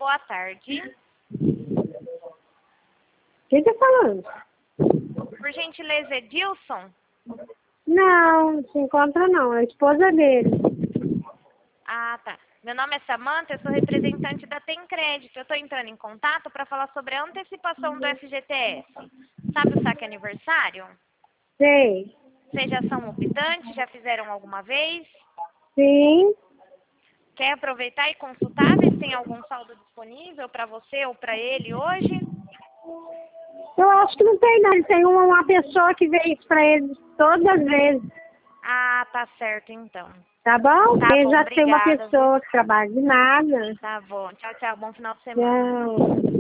boa tarde. Quem tá falando? Por gentileza, Edilson? Não se encontra não, é a esposa dele. Ah, tá. Meu nome é Samanta, eu sou representante da Tem Crédito. Eu estou entrando em contato para falar sobre a antecipação do FGTS. Sabe o saque aniversário? Sei. Vocês já são optantes? Já fizeram alguma vez? Sim. Quer aproveitar e consultar, ver se tem algum saldo disponível para você ou para ele hoje? Eu acho que não tem não, ele tem uma pessoa que vê isso pra ele todas as vezes. Ah, tá certo então. Tá bom? Tá Ele bom, já tem uma obrigada. pessoa que trabalha de nada. Tá bom. Tchau, tchau. Bom final de semana. Tchau.